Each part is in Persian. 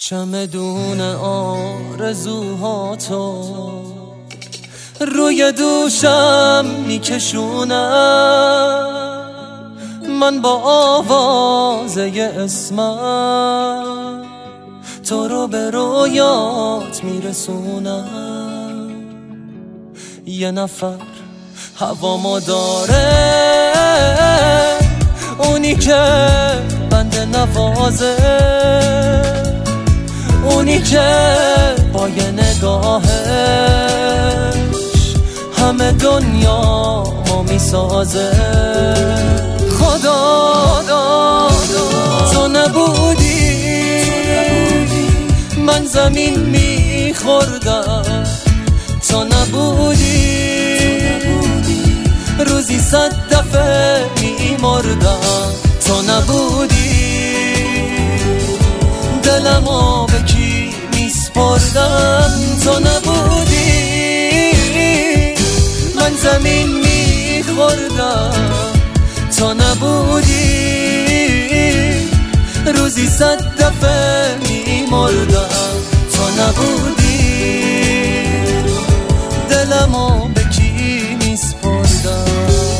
چمدون آرزوهاتو روی دوشم میکشونم، من با آوازه اسمم تو رو به رویات میرسونم. یه نفر هوامو داره، اونی که بنده نوازه، اونی که با یه نگاهش همه دنیا ما میسازه. خدا تو نبودی من زمین میخوردم، تو نبودی روزی 100 دفعه میمردم، تو نبودی دلمو به کی میسپردم، تو نبودی من زمین میخوردم، تو نبودی روزی 100 دفعه میمردم، تو نبودی دلمو به کی میسپردم.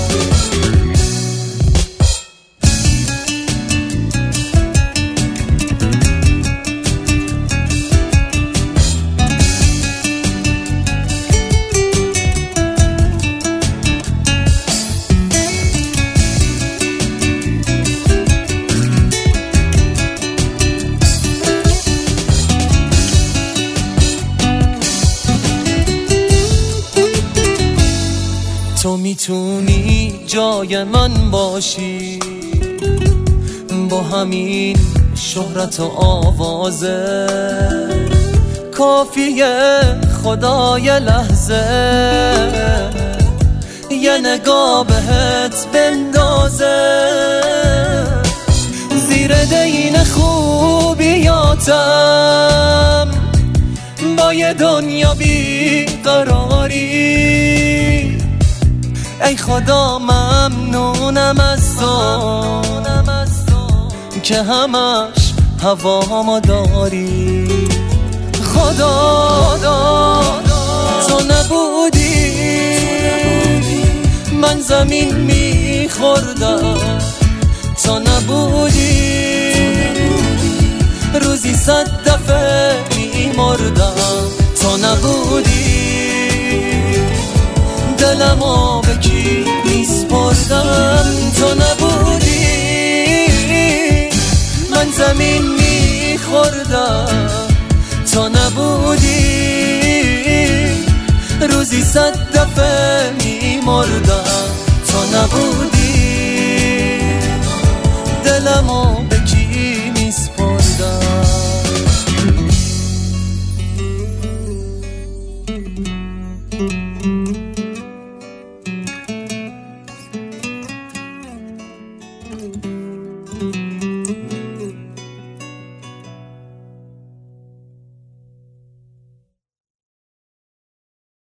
تو میتونی جای من باشی، با همین شهرت و آوازه کافیه خدای لحظه یه نگاه بهت بندازه، زیر دین خوبیاتم با یه دنیا بیقراری. ای خدا ممنونم از تو که همش هوامو داری. خدا تو نبودی من زمین میخوردم، تو نبودی روزی 100 دفعه میمردم، تو نبودی دلمو به کی میسپردم، تو نبودی من زمین میخوردم، تو نبودی روزی 100 دفعه میمردم، تو نبودی دلمو به کی میسپردم.